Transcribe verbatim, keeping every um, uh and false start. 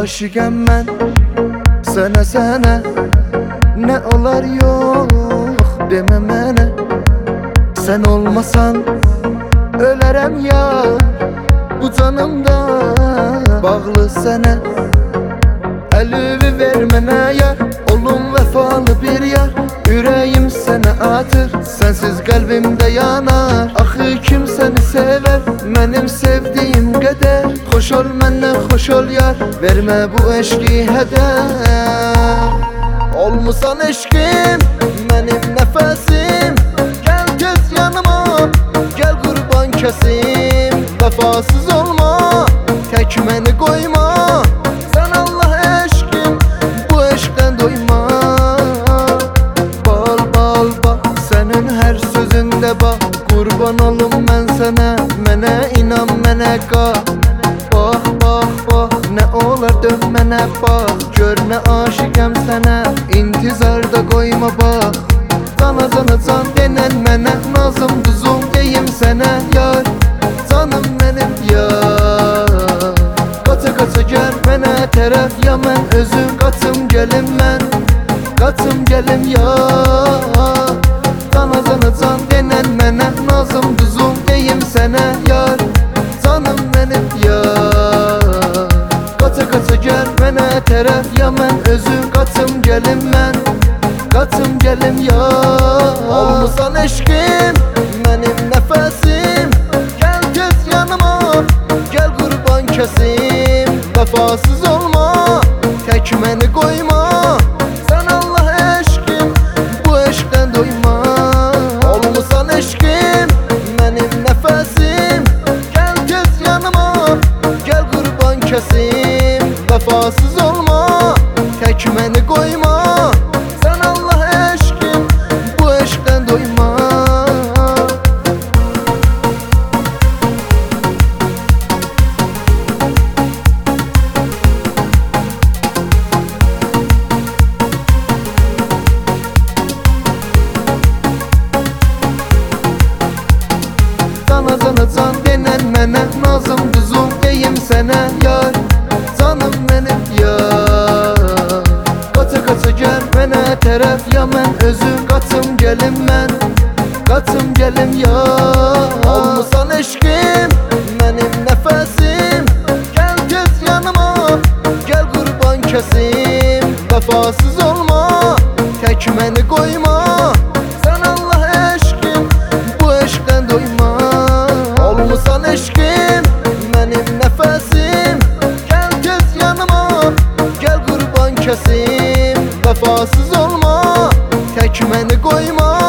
aşıqəm mən sənə sənə, nə olar yox demə mənə. Sən olmasan ölərəm yar, bu canımda bağlı sənə. Əlini ver mənə yar, olum vəfalı bir yar. Ürəyim sənə atır, sənsiz qəlbimdə yanar. Axı kim səni sevər, mənim sevdiyim qədər. Xoş ol məndən, xoş ol yar, vermə bu eşqi hədər. Olmusan eşqim, mənim nəfəsim. Gəl tez yanıma, gəl qurban kəsim. Vəfasız olma, tək məni qoyma. Sən Allah eşqim, bu eşqdən doyma. Bal bal bax, sənin hər sözündə bax. Qurban olum mən sənə, mənə inan, mənə qal. Bax bax bax, nə olar dön mənə bax. Gör nə aşiqəm sənə, intizarda qoyma bax. Cana cana can denən mənə, nazım duzum deyim sənə yar. Canım mənim yar, qaça qaça gəl mənə tərəf, ya mən özüm qaçım gəlim mən. Qaçım gəlim yar, cana cana can denən mənə, nazım duzum deyim sənə yar. Canım mənim yar, qaça qaça gəl mənə tərəf, ya mən özüm qaçım gəlim mən. Qaçım gəlim yar. Olmusan eşqim, mənim nəfəsim. Gəl tez yanıma, gəl qurban kəsim. Vəfasız olma, tək məni qoyma. Sən Allah eşqim, bu eşqdən doyma. Olmusan eşqim, mənim nəfəsim. Gəl tez yanıma, gəl qurban kəsim. Vəfasız olma, tək məni qoyma. Sən Allah eşqim, bu eşqdən doyma. Cana cana can denən mənə, nazım duzum deyim sənə yar. Canım mənim yar, qaça qaça gəl mənə tərəf, ya mən özüm qaçım gəlim mən. Qaçım gəlim yar. Olmusan eşqim, mənim nəfəsim. Gəl tez yanıma, gəl qurban kəsim. Vəfasız olma, tək məni qoyma. Sən Allah eşqim, bu eşqdən doyma. Olmusan eşqim, mənim nəfəsim. Gəl tez yanıma, gəl qurban kəsim. Vəfasız olma, tək məni qoyma.